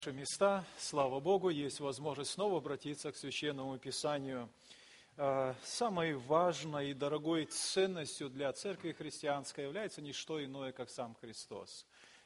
Наши места, слава Богу, есть возможность снова обратиться к Священному Писанию. Самой важной и дорогой ценностью для церкви христианской является не что иное, как сам Христос.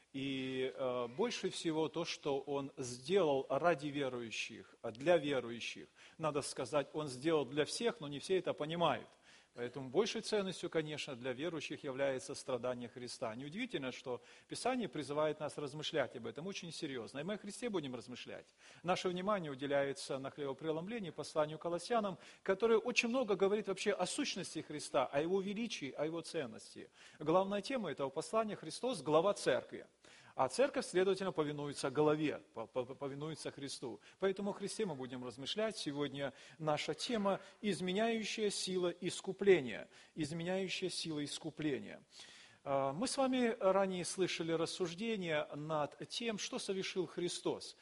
И больше всего то, что Он сделал ради верующих, для верующих. Надо сказать, Он сделал для всех, но не все это понимают. Поэтому большей ценностью, конечно, для верующих является страдание Христа. Неудивительно, что Писание призывает нас размышлять об этом очень серьезно. И мы о Христе будем размышлять. Наше внимание уделяется на хлебопреломлении, посланию Колоссянам, которое очень много говорит вообще о сущности Христа, о Его величии, о Его ценности. Главная тема этого послания – Христос, глава церкви. А церковь, следовательно, повинуется главе, повинуется Христу. Поэтому о Христе мы будем размышлять. Сегодня наша тема – изменяющая сила искупления. Изменяющая сила искупления. Мы с вами ранее слышали рассуждения над тем, что совершил Христос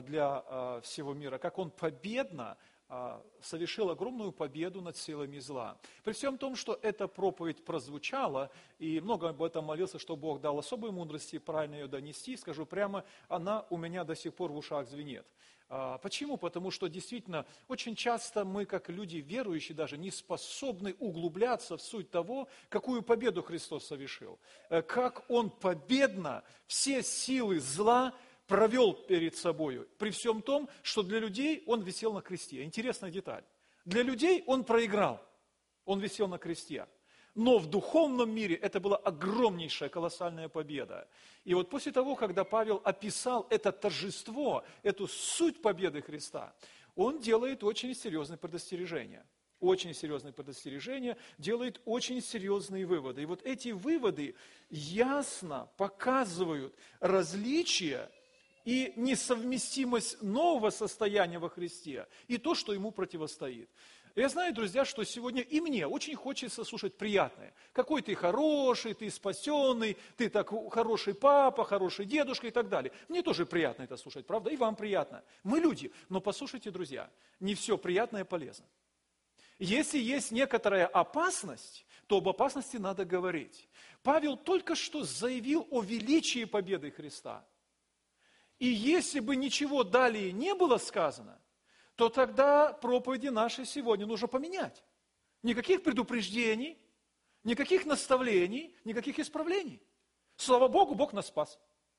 для всего мира, как Он победно совершил огромную победу над силами зла. При всем том, что эта проповедь прозвучала, и много об этом молился, что Бог дал особой мудрости правильно ее донести, скажу прямо, она у меня до сих пор в ушах звенит. Почему? Потому что действительно очень часто мы, как люди верующие, даже не способны углубляться в суть того, какую победу Христос совершил. Как Он победно все силы зла провел перед собою, при всем том, что для людей Он висел на кресте. Интересная деталь. Для людей Он проиграл, Он висел на кресте. Но в духовном мире это была огромнейшая, колоссальная победа. И вот после того, когда Павел описал это торжество, эту суть победы Христа, он делает очень серьезные предостережения. Очень серьезные предостережения, делает очень серьезные выводы. И вот эти выводы ясно показывают различия и несовместимость нового состояния во Христе и то, что ему противостоит. Я знаю, друзья, что сегодня и мне очень хочется слушать приятное. Какой ты хороший, ты спасенный, ты так хороший папа, хороший дедушка и так далее. Мне тоже приятно это слушать, правда? И вам приятно. Мы люди. Но послушайте, друзья, не все приятное полезно. Если есть некоторая опасность, то об опасности надо говорить. Павел только что заявил о величии победы Христа. И если бы ничего далее не было сказано, то тогда проповеди наши сегодня нужно поменять. Никаких предупреждений, никаких наставлений, никаких исправлений. Слава Богу, Бог нас спас.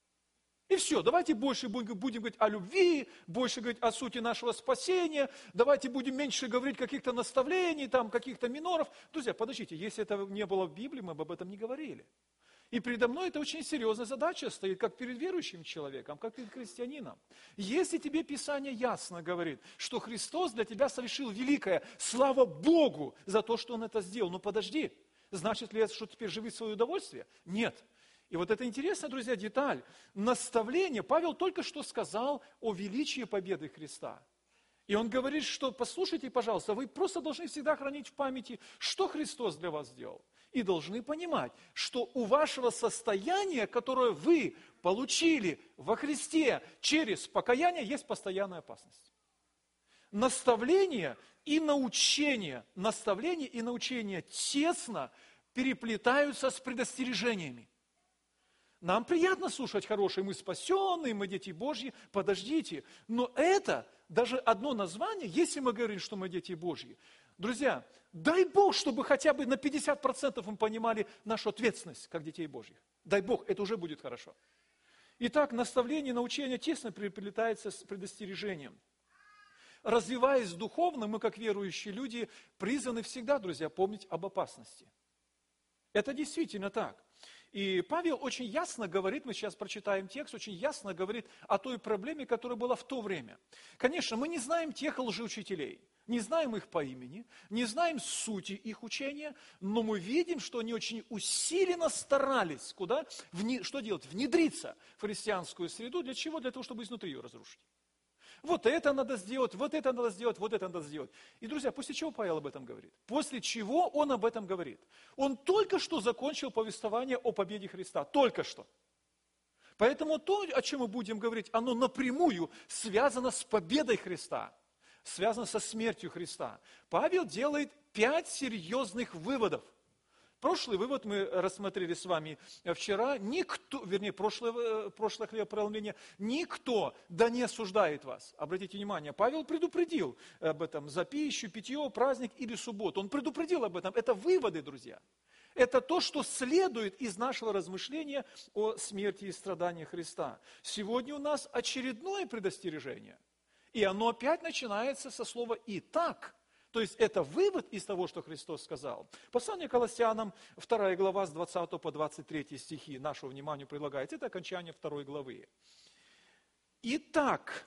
И все, давайте больше будем говорить о любви, больше говорить о сути нашего спасения, давайте будем меньше говорить каких-то наставлений, там, каких-то миноров. Друзья, подождите, если это не было в Библии, мы бы об этом не говорили. И передо мной это очень серьезная задача стоит, как перед верующим человеком, как перед христианином. Если тебе Писание ясно говорит, что Христос для тебя совершил великое, слава Богу за то, что Он это сделал, но подожди, значит ли это, что теперь живи в свое удовольствие? Нет. И вот это интересная, друзья, деталь. Наставление, Павел только что сказал о величии победы Христа. И он говорит, что послушайте, пожалуйста, вы просто должны всегда хранить в памяти, что Христос для вас сделал. И должны понимать, что у вашего состояния, которое вы получили во Христе через покаяние, есть постоянная опасность. Наставление и научение тесно переплетаются с предостережениями. Нам приятно слушать хорошие, мы спасенные, мы дети Божьи, подождите. Но это даже одно название, если мы говорим, что мы дети Божьи. Друзья, дай Бог, чтобы хотя бы на 50% мы понимали нашу ответственность, как детей Божьих. Дай Бог, это уже будет хорошо. Итак, наставление и научение тесно переплетается с предостережением. Развиваясь духовно, мы, как верующие люди, призваны всегда, друзья, помнить об опасности. Это действительно так. И Павел очень ясно говорит, мы сейчас прочитаем текст, очень ясно говорит о той проблеме, которая была в то время. Конечно, мы не знаем тех лжеучителей, не знаем их по имени, не знаем сути их учения, но мы видим, что они очень усиленно старались, что делать? Внедриться в христианскую среду. Для чего? Для того, чтобы изнутри ее разрушить. Вот это надо сделать, вот это надо сделать, вот это надо сделать. И, друзья, после чего Павел об этом говорит? После чего он об этом говорит? Он только что закончил повествование о победе Христа. Только что. Поэтому то, о чем мы будем говорить, оно напрямую связано с победой Христа. Связано со смертью Христа. Павел делает 5 серьезных выводов. Прошлый вывод мы рассмотрели с вами вчера. Никто, вернее, прошлое хлебопреломление, никто да не осуждает вас. Обратите внимание, Павел предупредил об этом за пищу, питье, праздник или субботу. Он предупредил об этом. Это выводы, друзья. Это то, что следует из нашего размышления о смерти и страдании Христа. Сегодня у нас очередное предостережение. И оно опять начинается со слова «итак». То есть это вывод из того, что Христос сказал. Послание к Колоссянам, 2 глава, с 20 по 23 стихи, нашему вниманию предлагается. Это окончание 2 главы. «Итак,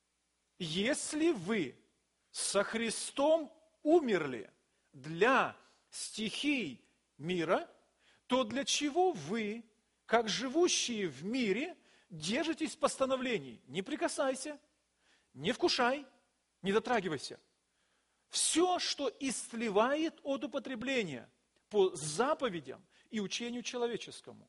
если вы со Христом умерли для стихий мира, то для чего вы, как живущие в мире, держитесь постановлений? Не прикасайся, не вкушай, не дотрагивайся. Все, что истлевает от употребления по заповедям и учению человеческому,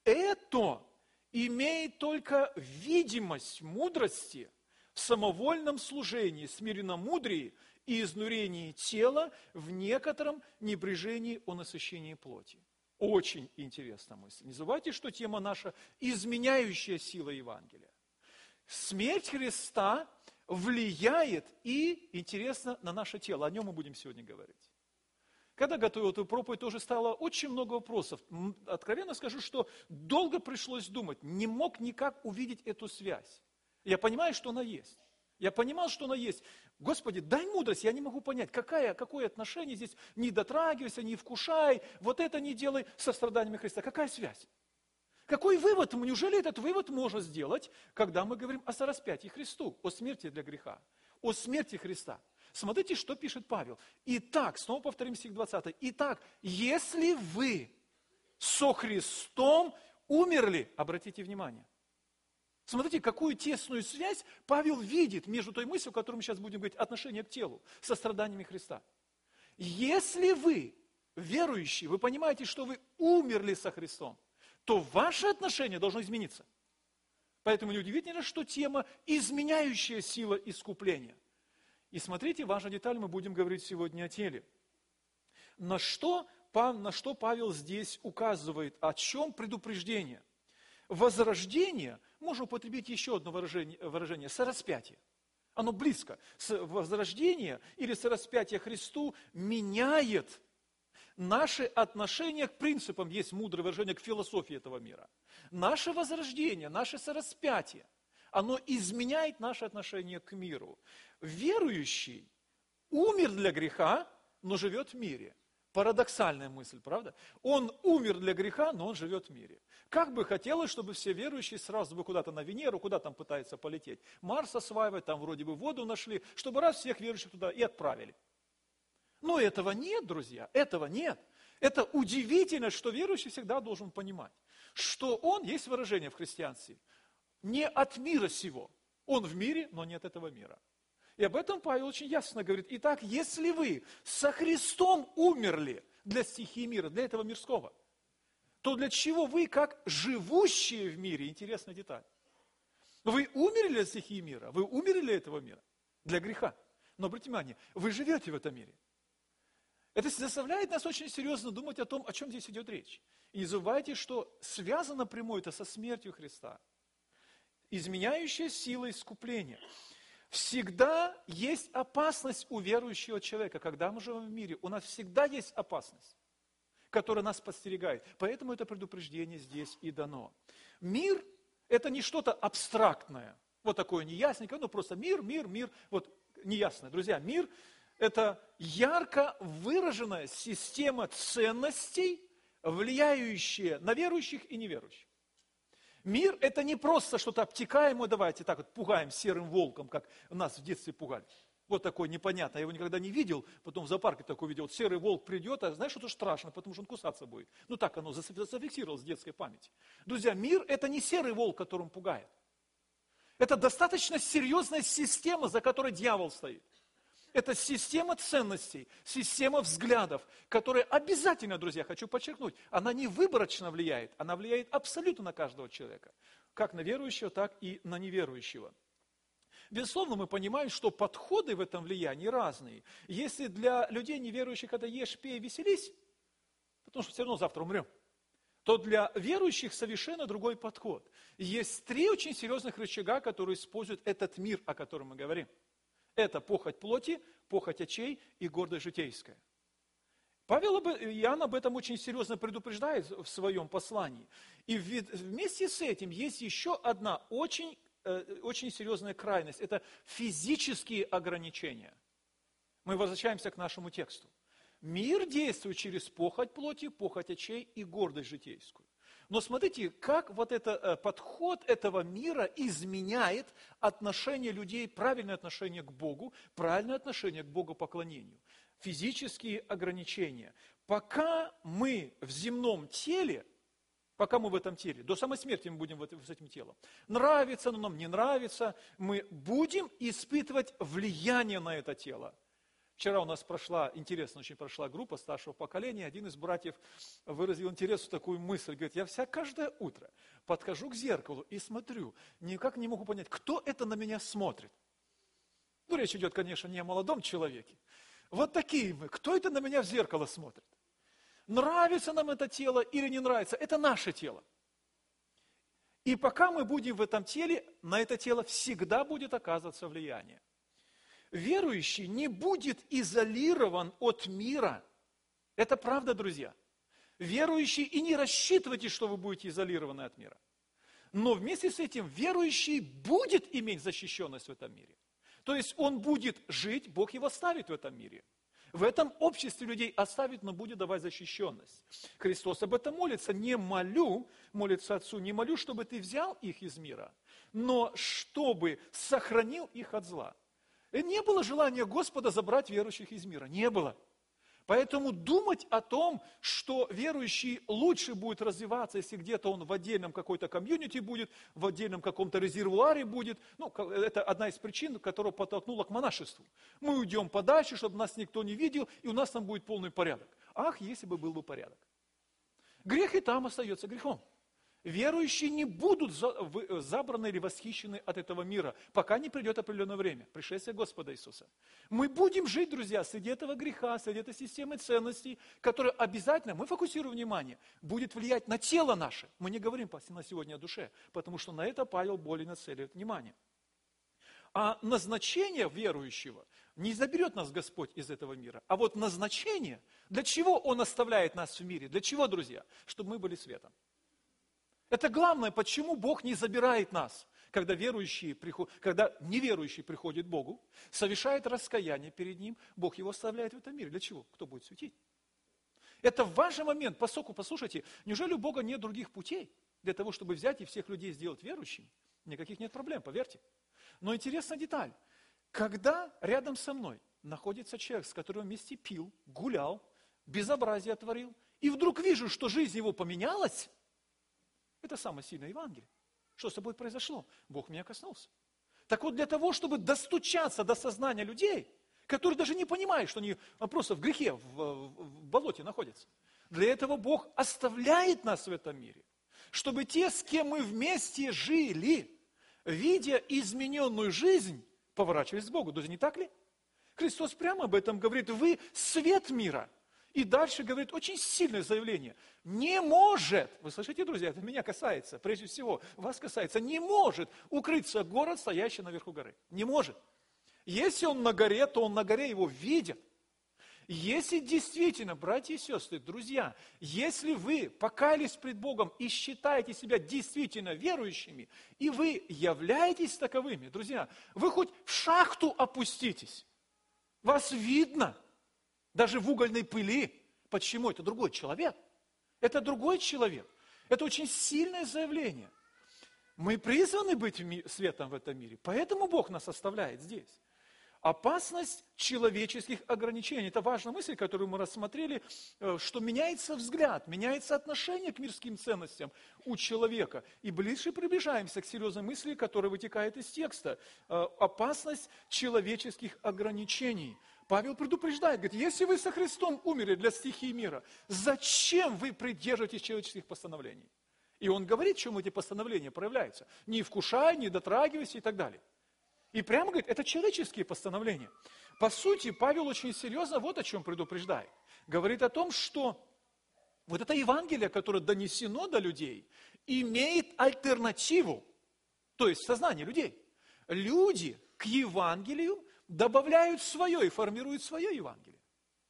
это имеет только видимость мудрости в самовольном служении, смиренномудрии и изнурении тела в некотором небрежении о насыщении плоти. Очень интересная мысль. Не забывайте, что тема наша – изменяющая сила Евангелия. Смерть Христа влияет и, интересно, на наше тело. О нем мы будем сегодня говорить. Когда готовил эту проповедь, тоже стало очень много вопросов. Откровенно скажу, что долго пришлось думать, не мог никак увидеть эту связь. Я понимаю, что она есть. Я понимал, что она есть. Господи, дай мудрость, я не могу понять, какое отношение здесь, не дотрагивайся, не вкушай, вот это не делай со страданиями Христа. Какая связь? Какой вывод? Неужели этот вывод можно сделать, когда мы говорим о сораспятии Христу, о смерти для греха, о смерти Христа? Смотрите, что пишет Павел. Итак, снова повторим стих 20. Итак, если вы со Христом умерли, обратите внимание. Смотрите, какую тесную связь Павел видит между той мыслью, о которой мы сейчас будем говорить, отношение к телу, со страданиями Христа. Если вы, верующие, вы понимаете, что вы умерли со Христом, то ваше отношение должно измениться. Поэтому неудивительно, что тема «изменяющая сила искупления». И смотрите, важная деталь, мы будем говорить сегодня о теле. На что Павел здесь указывает, о чем предупреждение? Возрождение, можно употребить еще одно выражение, сораспятие. Оно близко. Возрождение или сораспятие Христу меняет наши отношения к принципам, есть мудрое выражение, к философии этого мира. Наше возрождение, наше сораспятие, оно изменяет наше отношение к миру. Верующий умер для греха, но живет в мире. Парадоксальная мысль, правда? Он умер для греха, но он живет в мире. Как бы хотелось, чтобы все верующие сразу бы куда-то на Венеру, куда там пытаются полететь, Марс осваивать, там вроде бы воду нашли, чтобы раз всех верующих туда и отправили. Но этого нет, друзья, этого нет. Это удивительно, что верующий всегда должен понимать, что он, есть выражение в христианстве, не от мира сего. Он в мире, но не от этого мира. И об этом Павел очень ясно говорит. Итак, если вы со Христом умерли для стихии мира, для этого мирского, то для чего вы, как живущие в мире, интересная деталь, вы умерли для стихии мира, вы умерли для этого мира, для греха. Но обратите внимание, вы живете в этом мире. Это заставляет нас очень серьезно думать о том, о чем здесь идет речь. И не забывайте, что связано напрямую это со смертью Христа. Изменяющая сила искупления. Всегда есть опасность у верующего человека. Когда мы живем в мире, у нас всегда есть опасность, которая нас подстерегает. Поэтому это предупреждение здесь и дано. Мир – это не что-то абстрактное, вот такое неясненькое, просто мир, вот неясное. Друзья, мир – это ярко выраженная система ценностей, влияющая на верующих и неверующих. Мир – это не просто что-то обтекаемое, давайте так вот пугаем серым волком, как нас в детстве пугали. Вот такой непонятный, я его никогда не видел, потом в зоопарке такой видел, вот серый волк придет, а знаешь, что это страшно, потому что он кусаться будет. Ну так оно зафиксировалось в детской памяти. Друзья, мир – это не серый волк, которым пугает. Это достаточно серьезная система, за которой дьявол стоит. Это система ценностей, система взглядов, которая обязательно, друзья, хочу подчеркнуть, она не выборочно влияет, она влияет абсолютно на каждого человека. Как на верующего, так и на неверующего. Безусловно, мы понимаем, что подходы в этом влиянии разные. Если для людей неверующих это ешь, пей, веселись, потому что все равно завтра умрем, то для верующих совершенно другой подход. Есть 3 очень серьезных рычага, которые используют этот мир, о котором мы говорим. Это похоть плоти, похоть очей и гордость житейская. Иоанн об этом очень серьезно предупреждает в своем послании. И вместе с этим есть еще одна очень серьезная крайность. Это физические ограничения. Мы возвращаемся к нашему тексту. Мир действует через похоть плоти, похоть очей и гордость житейскую. Но смотрите, как вот этот подход этого мира изменяет отношение людей, правильное отношение к Богу, правильное отношение к богопоклонению. Физические ограничения. Пока мы в земном теле, пока мы в этом теле, до самой смерти мы будем с этим телом, нравится оно нам, не нравится, мы будем испытывать влияние на это тело. Вчера у нас интересно очень прошла группа старшего поколения. Один из братьев выразил интересную такую мысль. Говорит, я каждое утро подхожу к зеркалу и смотрю, никак не могу понять, кто это на меня смотрит. Ну, речь идет, конечно, не о молодом человеке. Вот такие мы. Кто это на меня в зеркало смотрит? Нравится нам это тело или не нравится? Это наше тело. И пока мы будем в этом теле, на это тело всегда будет оказываться влияние. Верующий не будет изолирован от мира. Это правда, друзья. Верующий, и не рассчитывайте, что вы будете изолированы от мира. Но вместе с этим верующий будет иметь защищенность в этом мире. То есть он будет жить, Бог его оставит в этом мире. В этом обществе людей оставит, но будет давать защищенность. Христос об этом молится. Молится Отцу, не молю, чтобы ты взял их из мира, но чтобы сохранил их от зла. И не было желания Господа забрать верующих из мира. Не было. Поэтому думать о том, что верующий лучше будет развиваться, если где-то он в отдельном какой-то комьюнити будет, в отдельном каком-то резервуаре будет, это одна из причин, которая подтолкнула к монашеству. Мы уйдем подальше, чтобы нас никто не видел, и у нас там будет полный порядок. Ах, если бы был бы порядок. Грех и там остается грехом. Верующие не будут забраны или восхищены от этого мира, пока не придет определенное время, пришествие Господа Иисуса. Мы будем жить, друзья, среди этого греха, среди этой системы ценностей, которая обязательно, мы фокусируем внимание, будет влиять на тело наше. Мы не говорим на сегодня о душе, потому что на это Павел более нацеливает внимание. А назначение верующего не заберет нас Господь из этого мира. А вот назначение, для чего Он оставляет нас в мире? Для чего, друзья? Чтобы мы были светом. Это главное, почему Бог не забирает нас, когда неверующий приходит к Богу, совершает раскаяние перед Ним, Бог его оставляет в этом мире. Для чего? Кто будет светить? Это важный момент, поскольку, послушайте, неужели у Бога нет других путей для того, чтобы взять и всех людей сделать верующими? Никаких нет проблем, поверьте. Но интересная деталь. Когда рядом со мной находится человек, с которым вместе пил, гулял, безобразие творил, и вдруг вижу, что жизнь его поменялась, это самое сильное Евангелие. Что с тобой произошло? Бог меня коснулся. Так вот, для того, чтобы достучаться до сознания людей, которые даже не понимают, что они просто в грехе, в болоте находятся, для этого Бог оставляет нас в этом мире, чтобы те, с кем мы вместе жили, видя измененную жизнь, поворачивались к Богу. Друзья, не так ли? Христос прямо об этом говорит. Вы свет мира. И дальше говорит очень сильное заявление. Не может, вы слышите, друзья, это меня касается, прежде всего, вас касается, не может укрыться город, стоящий наверху горы. Не может. Если он на горе, то он на горе его видит. Если действительно, братья и сестры, друзья, если вы покаялись пред Богом и считаете себя действительно верующими, и вы являетесь таковыми, друзья, вы хоть в шахту опуститесь, вас видно. Даже в угольной пыли. Почему? Это другой человек. Это другой человек. Это очень сильное заявление. Мы призваны быть светом в этом мире, поэтому Бог нас оставляет здесь. Опасность человеческих ограничений. Это важная мысль, которую мы рассмотрели, что меняется взгляд, меняется отношение к мирским ценностям у человека. И ближе приближаемся к серьезной мысли, которая вытекает из текста. Опасность человеческих ограничений. Павел предупреждает, говорит, если вы со Христом умерли для стихии мира, зачем вы придерживаетесь человеческих постановлений? И он говорит, в чем эти постановления проявляются. Не вкушай, не дотрагивайся и так далее. И прямо говорит, это человеческие постановления. По сути, Павел очень серьезно вот о чем предупреждает. Говорит о том, что Вот это Евангелие, которое донесено до людей, имеет альтернативу, то есть в сознании людей. Люди к Евангелию добавляют свое и формируют свое Евангелие.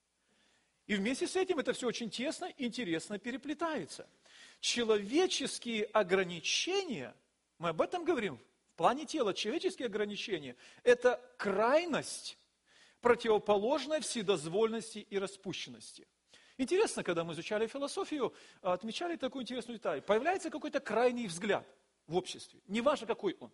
И вместе с этим это все очень тесно, интересно переплетается. Человеческие ограничения, мы об этом говорим, в плане тела, человеческие ограничения – это крайность, противоположная вседозвольности и распущенности. Интересно, когда мы изучали философию, отмечали такую интересную деталь. Появляется какой-то крайний взгляд в обществе, неважно какой он.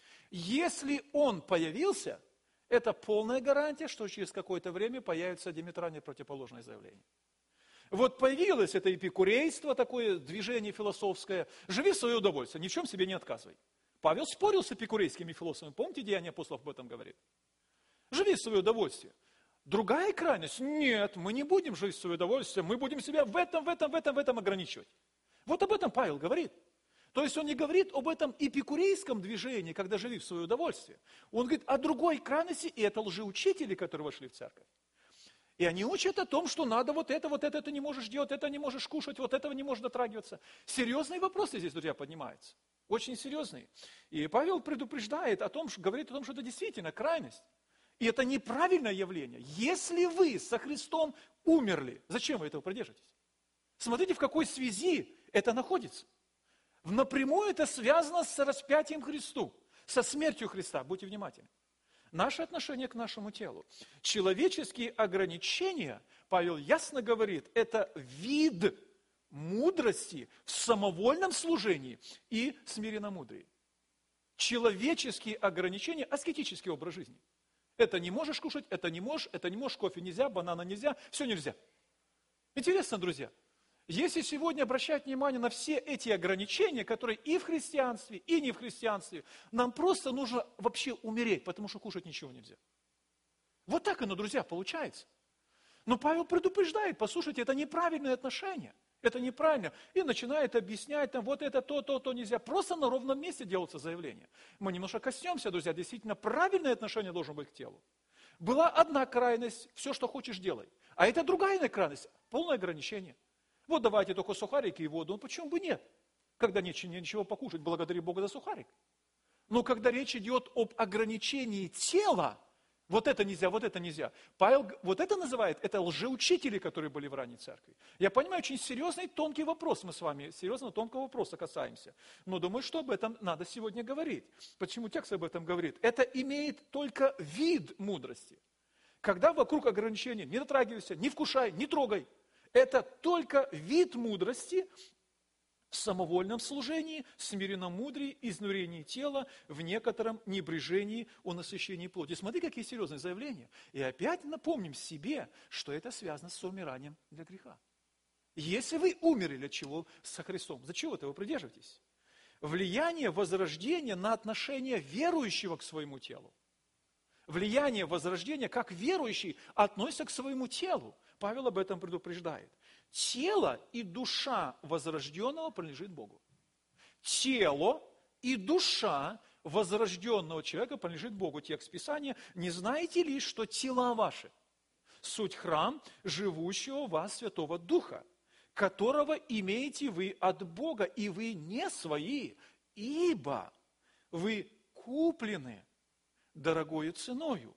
Если он появился, это полная гарантия, что через какое-то время появится диаметрально противоположное заявление. Вот появилось это эпикурейство, такое движение философское. Живи в свое удовольствие, ни в чем себе не отказывай. Павел спорил с эпикурейскими философами. Помните, Деяния апостолов об этом говорит? Живи в свое удовольствие. Другая крайность. Нет, мы не будем жить в свое удовольствие, мы будем себя в этом ограничивать. Вот об этом Павел говорит. То есть он не говорит об этом эпикурейском движении, когда живи в свое удовольствие. Он говорит о другой крайности, и это лжеучители, которые вошли в церковь. И они учат о том, что надо вот это ты не можешь делать, это не можешь кушать, вот этого не можешь дотрагиваться. Серьезные вопросы здесь, друзья, поднимаются. Очень серьезные. И Павел предупреждает о том, говорит о том, что это действительно крайность. И это неправильное явление. Если вы со Христом умерли, зачем вы этого придерживаетесь? Смотрите, в какой связи это находится. Напрямую это связано с распятием Христу, со смертью Христа. Будьте внимательны. Наше отношение к нашему телу. Человеческие ограничения, Павел ясно говорит, это вид мудрости в самовольном служении и смиренномудрии. Человеческие ограничения, аскетический образ жизни. Это не можешь кушать, это не можешь, кофе нельзя, банана нельзя, все нельзя. Интересно, друзья, если сегодня обращать внимание на все эти ограничения, которые и в христианстве, и не в христианстве, нам просто нужно вообще умереть, потому что кушать ничего нельзя. Вот так оно, друзья, получается. Но Павел предупреждает, послушайте, это неправильное отношение. Это неправильно. И начинает объяснять, там, вот это, то нельзя. Просто на ровном месте делаются заявления. Мы немножко коснемся, друзья, действительно правильное отношение должно быть к телу. Была одна крайность, все, что хочешь, делай. А это другая крайность, полное ограничение. Вот давайте только сухарики и воду. Ну почему бы нет? Когда нечего покушать, благодари Бога за сухарик. Но когда речь идет об ограничении тела, вот это нельзя. Павел вот это называет, это лжеучители, которые были в ранней церкви. Я понимаю, очень серьезный, тонкий вопрос мы с вами, серьезного, тонкого вопроса касаемся. Но думаю, что об этом надо сегодня говорить. Почему текст об этом говорит? Это имеет только вид мудрости. Когда вокруг ограничения не дотрагивайся, не вкушай, не трогай. Это только вид мудрости в самовольном служении, смиренномудрии, изнурении тела, в некотором небрежении о насыщении плоти. Смотри, какие серьезные заявления. И опять напомним себе, что это связано с умиранием для греха. Если вы умерли для чего со Христом, за чего-то вы придерживаетесь? Влияние возрождения на отношение верующего к своему телу. Влияние возрождения, как верующий относится к своему телу. Павел об этом предупреждает. Тело и душа возрожденного принадлежит Богу. Тело и душа возрожденного человека принадлежит Богу. Текст Писания. Не знаете ли, что тела ваши суть храм живущего в вас Святого Духа, которого имеете вы от Бога, и вы не свои, ибо вы куплены дорогою ценою.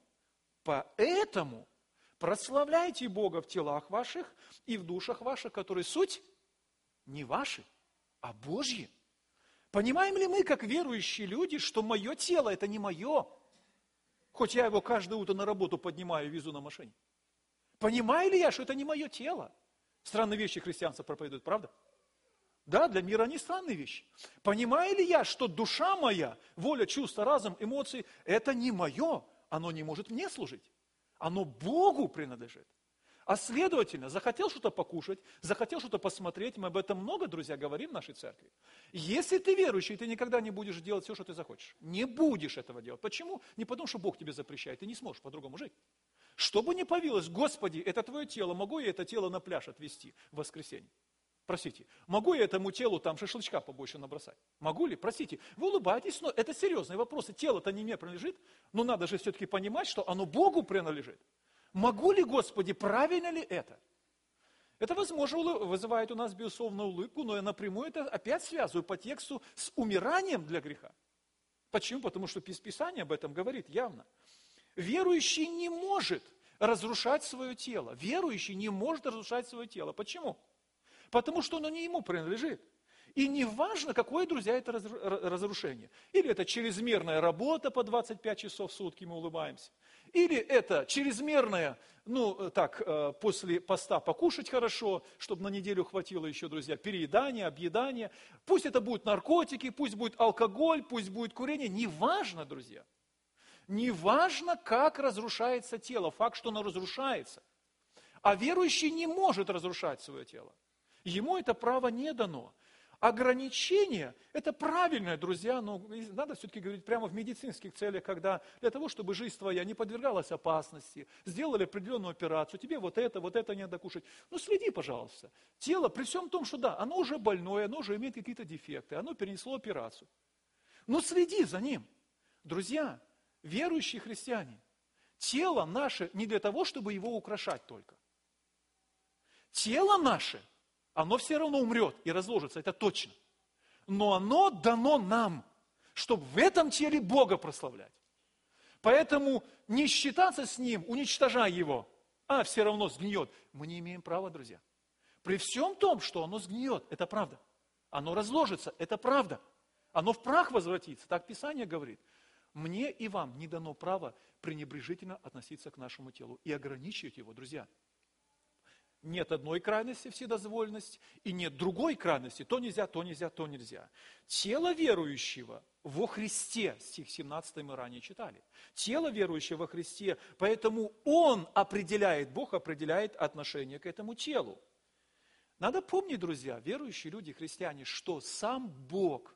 Поэтому прославляйте Бога в телах ваших и в душах ваших, которые суть не ваши, а Божьи. Понимаем ли мы, как верующие люди, что мое тело – это не мое, хоть я его каждое утро на работу поднимаю и везу на машине? Понимаю ли я, что это не мое тело? Странные вещи христианство проповедует, правда? Да, для мира они странные вещи. Понимаю ли я, что душа моя, воля, чувства, разум, эмоции – это не мое, оно не может мне служить. Оно Богу принадлежит. А следовательно, захотел что-то покушать, захотел что-то посмотреть, мы об этом много, друзья, говорим в нашей церкви. Если ты верующий, ты никогда не будешь делать все, что ты захочешь. Не будешь этого делать. Почему? Не потому, что Бог тебе запрещает, ты не сможешь по-другому жить. Что бы ни появилось, Господи, это твое тело, могу я это тело на пляж отвезти в воскресенье? Простите, могу я этому телу там шашлычка побольше набросать? Могу ли? Простите, вы улыбаетесь, но это серьезные вопросы. Тело-то не мне принадлежит, но надо же все-таки понимать, что оно Богу принадлежит. Могу ли, Господи, правильно ли это? Это, возможно, вызывает у нас, безусловно, улыбку, но я напрямую это опять связываю по тексту с умиранием для греха. Почему? Потому что Писание об этом говорит явно. Верующий не может разрушать свое тело. Верующий не может разрушать свое тело. Почему? Потому что оно не ему принадлежит. И не важно, какое, друзья, это разрушение. Или это чрезмерная работа по 25 часов в сутки, мы улыбаемся. Или это чрезмерная, после поста покушать хорошо, чтобы на неделю хватило еще, друзья, переедание, объедание. Пусть это будут наркотики, пусть будет алкоголь, пусть будет курение. Не важно, друзья. Не важно, как разрушается тело, факт, что оно разрушается. А верующий не может разрушать свое тело. Ему это право не дано. Ограничение – это правильное, друзья, но надо все-таки говорить прямо в медицинских целях, когда для того, чтобы жизнь твоя не подвергалась опасности, сделали определенную операцию, тебе вот это не надо кушать. Ну, следи, пожалуйста. Тело, при всем том, что да, оно уже больное, оно уже имеет какие-то дефекты, оно перенесло операцию. Но следи за ним. Друзья, верующие христиане, тело наше не для того, чтобы его украшать только. Тело наше – оно все равно умрет и разложится, это точно. Но оно дано нам, чтобы в этом теле Бога прославлять. Поэтому не считаться с ним, уничтожая его, все равно сгниет. Мы не имеем права, друзья. При всем том, что оно сгниет, это правда. Оно разложится, это правда. Оно в прах возвратится, так Писание говорит. Мне и вам не дано право пренебрежительно относиться к нашему телу и ограничивать его, друзья. Нет одной крайности вседозволенность, и нет другой крайности, то нельзя, то нельзя, то нельзя. Тело верующего во Христе, стих 17 мы ранее читали. Тело верующего во Христе, поэтому Он определяет, Бог определяет отношение к этому телу. Надо помнить, друзья, верующие люди, христиане, что сам Бог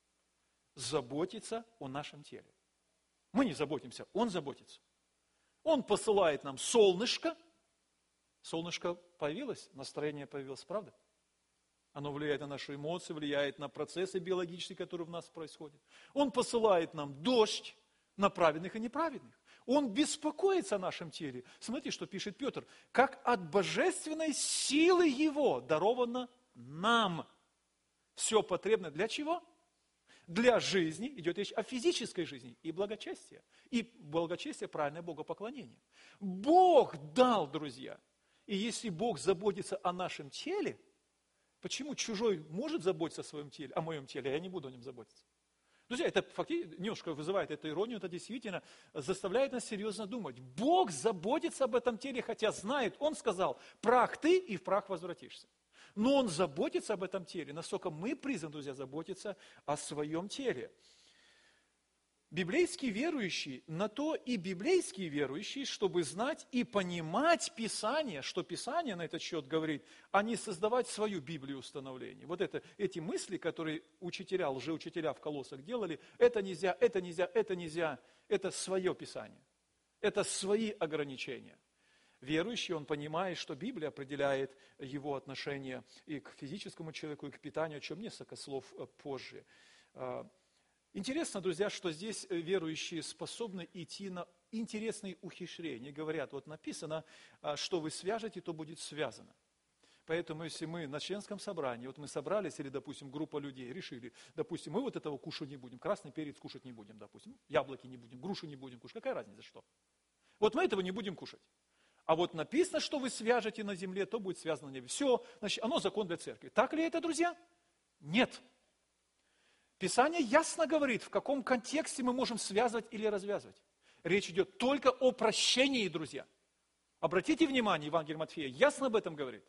заботится о нашем теле. Мы не заботимся, Он заботится. Он посылает нам солнышко. Солнышко появилось, настроение появилось, правда? Оно влияет на наши эмоции, влияет на процессы биологические, которые в нас происходят. Он посылает нам дождь на праведных и неправедных. Он беспокоится о нашем теле. Смотрите, что пишет Петр. Как от божественной силы Его даровано нам все потребно. Для чего? Для жизни, идет речь о физической жизни, и благочестия. И благочестие – правильное богопоклонение. Бог дал, друзья. И если Бог заботится о нашем теле, почему чужой может заботиться о своем теле, о моем теле, а я не буду о нем заботиться? Друзья, это фактически немножко вызывает эту иронию, это действительно заставляет нас серьезно думать. Бог заботится об этом теле, хотя знает, Он сказал, прах ты и в прах возвратишься. Но Он заботится об этом теле, насколько мы призваны, друзья, заботиться о своем теле. Библейские верующие, на то и библейские верующие, чтобы знать и понимать Писание, что Писание на этот счет говорит, а не создавать свою Библию установления. Вот эти мысли, которые лжеучителя в Колоссах делали, это нельзя, это нельзя, это нельзя, это свое Писание, это свои ограничения. Верующий, он понимает, что Библия определяет его отношение и к физическому человеку, и к питанию, о чем несколько слов позже. Интересно, друзья, что здесь верующие способны идти на интересные ухищрения. Говорят, вот написано, что вы свяжете, то будет связано. Поэтому, если мы на членском собрании, вот мы собрались, или, допустим, группа людей решили, допустим, мы вот этого кушать не будем, красный перец кушать не будем, допустим, яблоки не будем, груши не будем кушать, какая разница, что? Вот мы этого не будем кушать. А вот написано, что вы свяжете на земле, то будет связано на небе. Все, значит, оно закон для церкви. Так ли это, друзья? Нет. Писание ясно говорит, в каком контексте мы можем связывать или развязывать. Речь идет только о прощении, друзья. Обратите внимание, Евангелие Матфея ясно об этом говорит.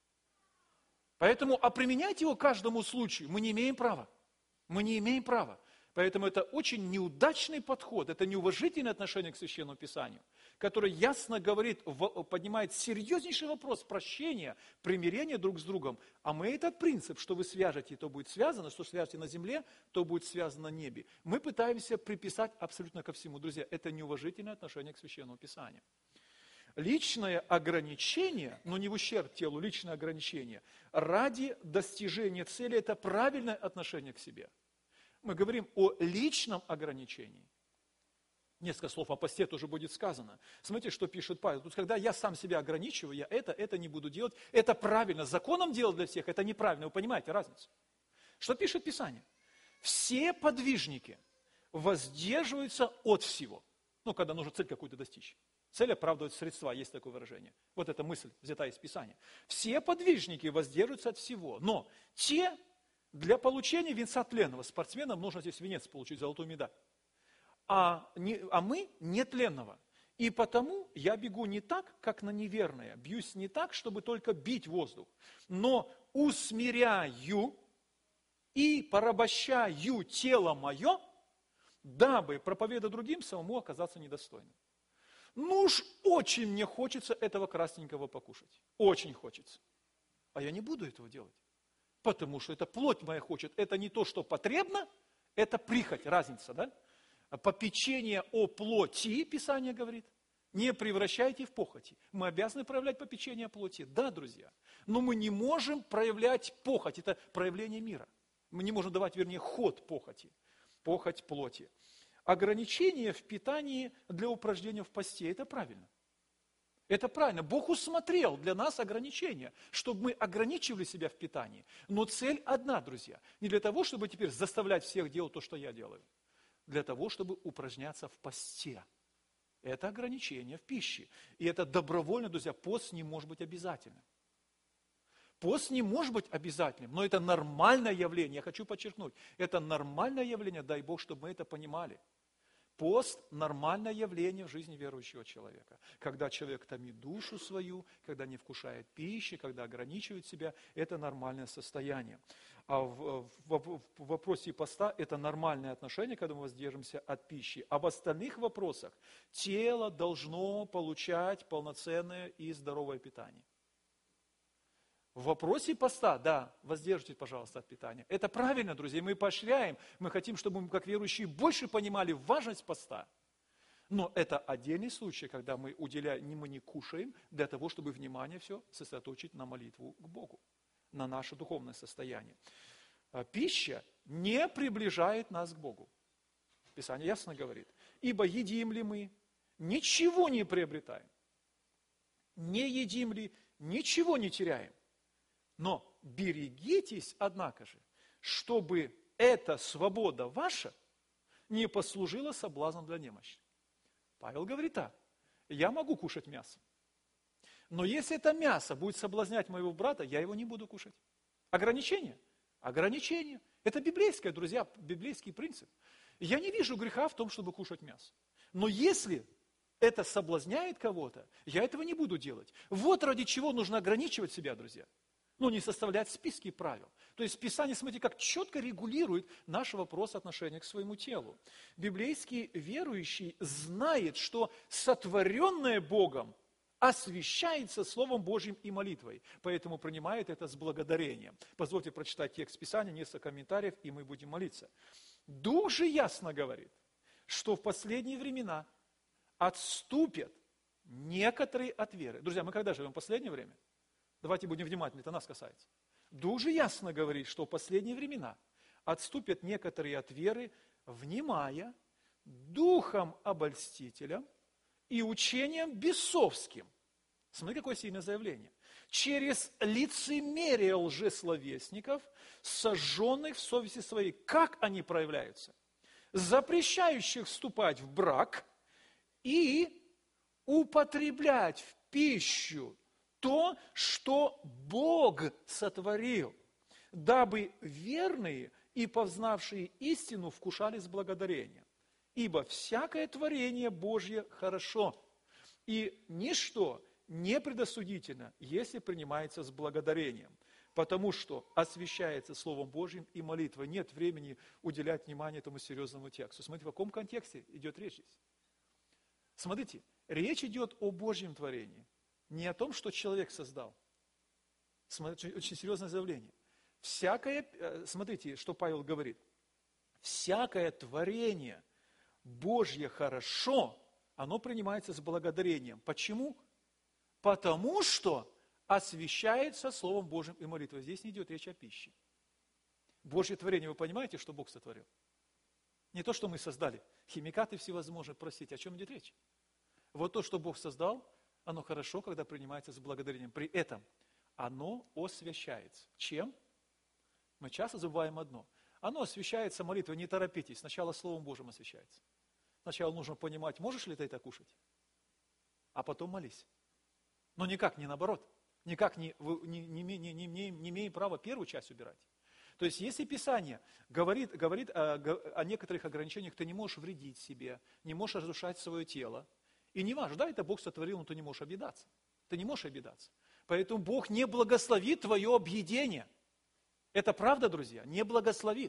Поэтому, применять его каждому случаю мы не имеем права. Мы не имеем права. Поэтому это очень неудачный подход, это неуважительное отношение к Священному Писанию, которое ясно говорит, поднимает серьезнейший вопрос прощения, примирения друг с другом. А мы этот принцип, что вы свяжете, то будет связано, что свяжете на земле, то будет связано на небе. Мы пытаемся приписать абсолютно ко всему. Друзья, это неуважительное отношение к Священному Писанию. Личное ограничение, но не в ущерб телу, личное ограничение, ради достижения цели – это правильное отношение к себе. Мы говорим о личном ограничении. Несколько слов о посте тоже будет сказано. Смотрите, что пишет Павел. Тут, когда я сам себя ограничиваю, я это не буду делать, это правильно. Законом делать для всех, это неправильно. Вы понимаете разницу? Что пишет Писание? Все подвижники воздерживаются от всего. Ну, когда нужно цель какую-то достичь. Цель оправдывает средства, есть такое выражение. Вот эта мысль взята из Писания. Все подвижники воздерживаются от всего. Но те, для получения венца тленного, спортсменам нужно здесь венец получить, золотую медаль. А мы нетленного. И потому я бегу не так, как на неверное, бьюсь не так, чтобы только бить воздух, но усмиряю и порабощаю тело мое, дабы, проповедуя другим, самому оказаться недостойным. Ну уж очень мне хочется этого красненького покушать. Очень хочется. А я не буду этого делать. Потому что это плоть моя хочет. Это не то, что потребно, это прихоть. Разница, да? Попечение о плоти, Писание говорит, не превращайте в похоти. Мы обязаны проявлять попечение о плоти. Да, друзья. Но мы не можем проявлять похоть. Это проявление мира. Мы не можем давать, вернее, ход похоти. Похоть плоти. Ограничение в питании для упражнения в посте – это правильно. Это правильно. Бог усмотрел для нас ограничения, чтобы мы ограничивали себя в питании. Но цель одна, друзья. Не для того, чтобы теперь заставлять всех делать то, что я делаю. Для того, чтобы упражняться в посте. Это ограничение в пище. И это добровольно, друзья, пост не может быть обязательным. Пост не может быть обязательным, но это нормальное явление. Я хочу подчеркнуть, это нормальное явление, дай Бог, чтобы мы это понимали. Пост – нормальное явление в жизни верующего человека. Когда человек томит душу свою, когда не вкушает пищи, когда ограничивает себя, это нормальное состояние. А в вопросе поста – это нормальное отношение, когда мы воздержимся от пищи. А в остальных вопросах тело должно получать полноценное и здоровое питание. В вопросе поста, да, воздержитесь, пожалуйста, от питания. Это правильно, друзья, мы поощряем, мы хотим, чтобы мы, как верующие, больше понимали важность поста. Но это отдельный случай, когда мы не кушаем для того, чтобы внимание все сосредоточить на молитву к Богу, на наше духовное состояние. Пища не приближает нас к Богу. Писание ясно говорит. Ибо едим ли мы, ничего не приобретаем. Не едим ли, ничего не теряем. Но берегитесь, однако же, чтобы эта свобода ваша не послужила соблазном для немощи. Павел говорит так: я могу кушать мясо, но если это мясо будет соблазнять моего брата, я его не буду кушать. Ограничение? Ограничение. Это библейское, друзья, библейский принцип. Я не вижу греха в том, чтобы кушать мясо. Но если это соблазняет кого-то, я этого не буду делать. Вот ради чего нужно ограничивать себя, друзья. Ну, не составлять списки правил. То есть Писание, смотрите, как четко регулирует наш вопрос отношения к своему телу. Библейский верующий знает, что сотворенное Богом освящается Словом Божьим и молитвой, поэтому принимает это с благодарением. Позвольте прочитать текст Писания, несколько комментариев, и мы будем молиться. Дух же ясно говорит, что в последние времена отступят некоторые от веры. Друзья, мы когда живем в последнее время? Давайте будем внимательны, это нас касается. Дух же ясно говорит, что в последние времена отступят некоторые от веры, внимая духом обольстителям и учением бесовским. Смотри, какое сильное заявление. Через лицемерие лжесловесников, сожженных в совести своей. Как они проявляются? Запрещающих вступать в брак и употреблять в пищу то, что Бог сотворил, дабы верные и познавшие истину вкушали с благодарением. Ибо всякое творение Божье хорошо, и ничто не предосудительно, если принимается с благодарением, потому что освящается Словом Божьим и молитвой. Нет времени уделять внимание этому серьезному тексту. Смотрите, в каком контексте идет речь здесь. Смотрите, речь идет о Божьем творении. Не о том, что человек создал. Смотрите, очень серьезное заявление. Смотрите, что Павел говорит. Всякое творение Божье хорошо, оно принимается с благодарением. Почему? Потому что освящается Словом Божьим и молитвой. Здесь не идет речь о пище. Божье творение, вы понимаете, что Бог сотворил? Не то, что мы создали. Химикаты всевозможные, простите, о чем идет речь? Вот то, что Бог создал, оно хорошо, когда принимается с благодарением. При этом оно освящается. Чем? Мы часто забываем одно. Оно освящается молитвой, не торопитесь. Сначала Словом Божьим освящается. Сначала нужно понимать, можешь ли ты это кушать, а потом молись. Но никак не наоборот. Никак не имеем права первую часть убирать. То есть, если Писание говорит о некоторых ограничениях, ты не можешь вредить себе, не можешь разрушать свое тело. И не важно, да, это Бог сотворил, но ты не можешь объедаться. Ты не можешь объедаться. Поэтому Бог не благословит твое объедение. Это правда, друзья, не благословит.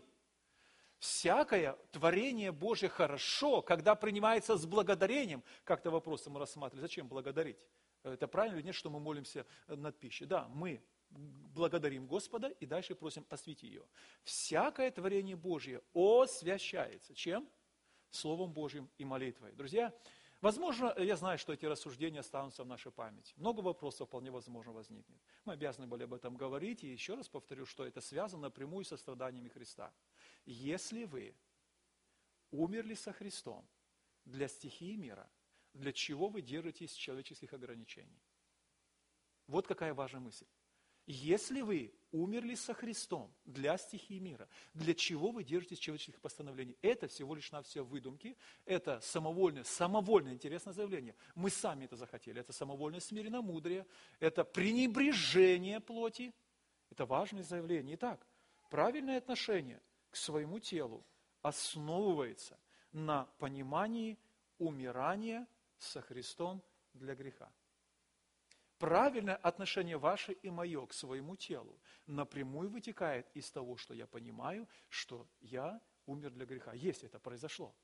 Всякое творение Божье хорошо, когда принимается с благодарением. Как-то вопросы мы рассматривали, зачем благодарить? Это правильно или нет, что мы молимся над пищей? Да, мы благодарим Господа и дальше просим освети ее. Всякое творение Божье освящается. Чем? Словом Божьим и молитвой. Друзья, возможно, я знаю, что эти рассуждения останутся в нашей памяти. Много вопросов вполне возможно возникнет. Мы обязаны были об этом говорить, и еще раз повторю, что это связано напрямую со страданиями Христа. Если вы умерли со Христом для стихии мира, для чего вы держитесь человеческих ограничений? Вот какая важная мысль. Если вы умерли со Христом для стихии мира, для чего вы держитесь человеческих постановлений? Это всего лишь навсего выдумки, это самовольное, интересное заявление. Мы сами это захотели, это самовольное смиренномудрие, это пренебрежение плоти. Это важное заявление. Итак, правильное отношение к своему телу основывается на понимании умирания со Христом для греха. Правильное отношение ваше и мое к своему телу напрямую вытекает из того, что я понимаю, что я умер для греха. Если это произошло,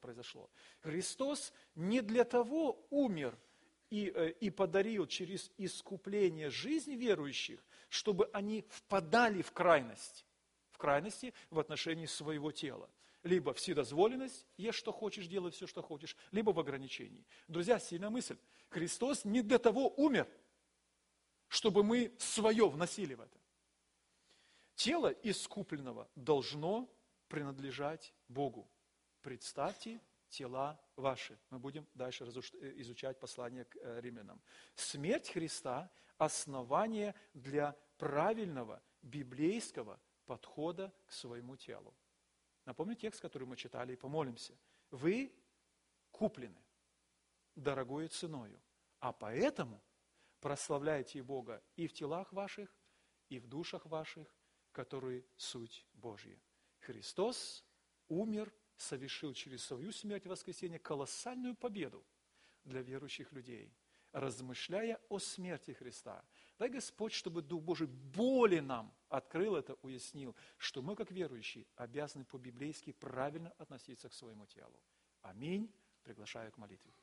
Христос не для того умер и подарил через искупление жизнь верующих, чтобы они впадали в крайности в отношении своего тела. Либо вседозволенность, ешь что хочешь, делай все, что хочешь, либо в ограничении. Друзья, сильная мысль. Христос не для того умер, чтобы мы свое вносили в это. Тело искупленного должно принадлежать Богу. Представьте тела ваши. Мы будем дальше изучать послание к римлянам. Смерть Христа – основание для правильного библейского подхода к своему телу. Напомню текст, который мы читали, и помолимся. Вы куплены дорогою ценою, а поэтому прославляйте Бога и в телах ваших, и в душах ваших, которые суть Божья. Христос умер, совершил через свою смерть и воскресение колоссальную победу для верующих людей. Размышляя о смерти Христа, дай Господь, чтобы Дух Божий более нам открыл это, уяснил, что мы, как верующие, обязаны по-библейски правильно относиться к своему телу. Аминь. Приглашаю к молитве.